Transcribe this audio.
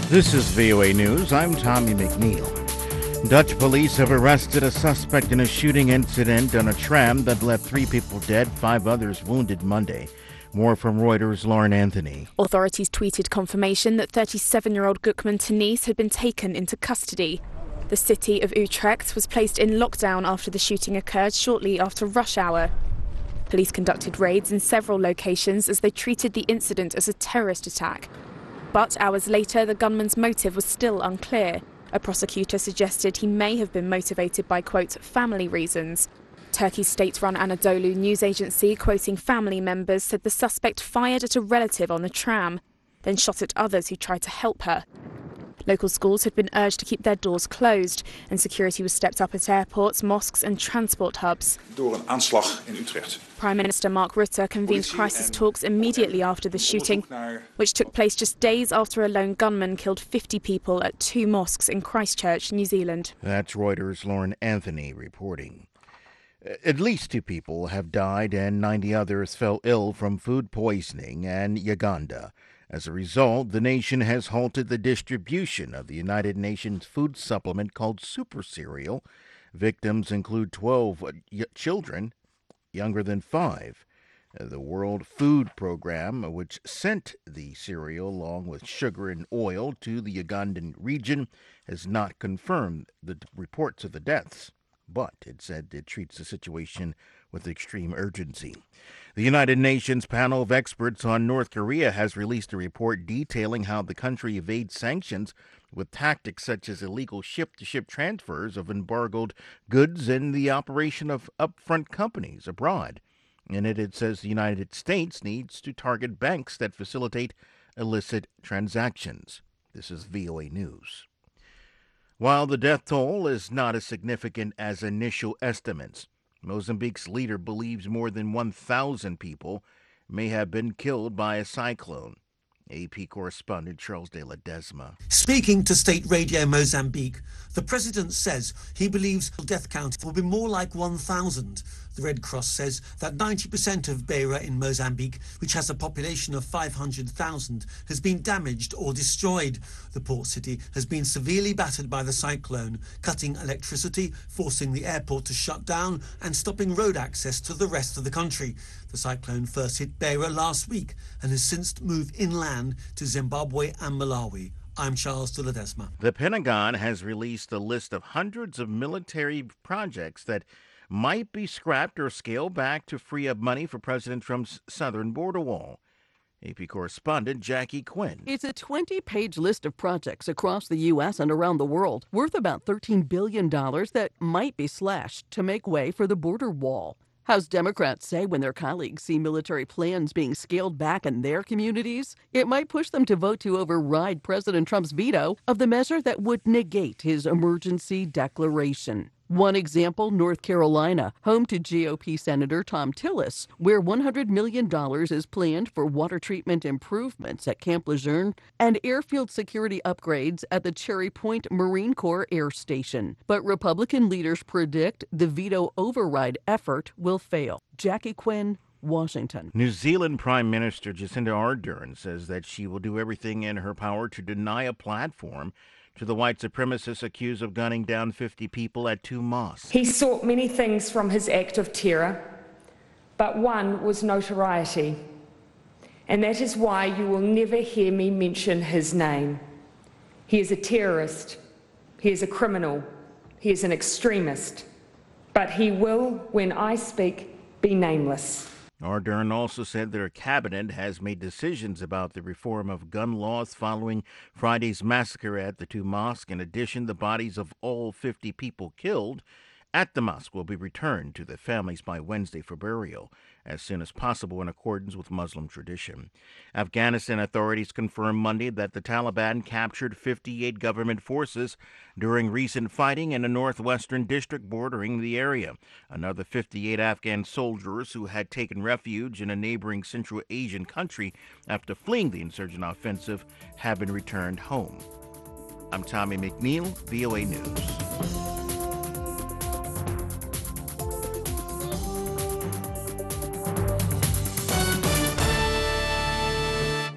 This is VOA News. I'm Tommy McNeil. Dutch police have arrested a suspect in a shooting incident on a tram that left 3 people dead, 5 others wounded Monday. More from Reuters' Lauren Anthony. Authorities tweeted confirmation that 37-year-old Gukman Tanise had been taken into custody. The city of Utrecht was placed in lockdown after the shooting occurred shortly after rush hour. Police conducted raids in several locations as they treated the incident as a terrorist attack. But hours later, the gunman's motive was still unclear. A prosecutor suggested he may have been motivated by, quote, family reasons. Turkey's state-run Anadolu news agency, quoting family members, said the suspect fired at a relative on the tram, then shot at others who tried to help her. Local schools had been urged to keep their doors closed, and security was stepped up at airports, mosques and transport hubs. Door een aanslag in Utrecht. Prime Minister Mark Rutte convened crisis talks immediately after the shooting, which took place just days after a lone gunman killed 50 people at 2 mosques in Christchurch, New Zealand. That's Reuters' Lauren Anthony reporting. At least 2 people have died and 90 others fell ill from food poisoning in Uganda. As a result, the nation has halted the distribution of the United Nations food supplement called Super Cereal. Victims include 12 children younger than 5. The World Food Program, which sent the cereal along with sugar and oil to the Ugandan region, has not confirmed the reports of the deaths, but it said it treats the situation with extreme urgency. The United Nations panel of experts on North Korea has released a report detailing how the country evades sanctions with tactics such as illegal ship-to-ship transfers of embargoed goods and the operation of upfront companies abroad. In it says the United States needs to target banks that facilitate illicit transactions. This is VOA News. While the death toll is not as significant as initial estimates, Mozambique's leader believes more than 1,000 people may have been killed by a cyclone. AP correspondent Charles de Ledesma. Speaking to State Radio Mozambique, the president says he believes the death count will be more like 1,000. The Red Cross says that 90% of Beira in Mozambique, which has a population of 500,000, has been damaged or destroyed. The port city has been severely battered by the cyclone, cutting electricity, forcing the airport to shut down and stopping road access to the rest of the country. The cyclone first hit Beira last week and has since moved inland to Zimbabwe and Malawi. I'm Charles de Ledesma. The Pentagon has released a list of hundreds of military projects that might be scrapped or scaled back to free up money for President Trump's southern border wall. AP correspondent Jackie Quinn. It's a 20-page list of projects across the U.S. and around the world worth about $13 billion that might be slashed to make way for the border wall. House Democrats say when their colleagues see military plans being scaled back in their communities, it might push them to vote to override President Trump's veto of the measure that would negate his emergency declaration. One example, North Carolina, home to GOP Senator Thom Tillis, where $100 million is planned for water treatment improvements at Camp Lejeune and airfield security upgrades at the Cherry Point Marine Corps Air Station. But Republican leaders predict the veto override effort will fail. Jackie Quinn, Washington. New Zealand Prime Minister Jacinda Ardern says that she will do everything in her power to deny a platform to the white supremacists accused of gunning down 50 people at 2 mosques. He sought many things from his act of terror, but one was notoriety. And that is why you will never hear me mention his name. He is a terrorist. He is a criminal. He is an extremist. But he will, when I speak, be nameless. Ardern also said their cabinet has made decisions about the reform of gun laws following Friday's massacre at the 2 mosques. In addition, the bodies of all 50 people killed at the mosque will be returned to their families by Wednesday for burial as soon as possible in accordance with Muslim tradition. Afghanistan authorities confirmed Monday that the Taliban captured 58 government forces during recent fighting in a northwestern district bordering the area. Another 58 Afghan soldiers who had taken refuge in a neighboring Central Asian country after fleeing the insurgent offensive have been returned home. I'm Tommy McNeil, VOA News.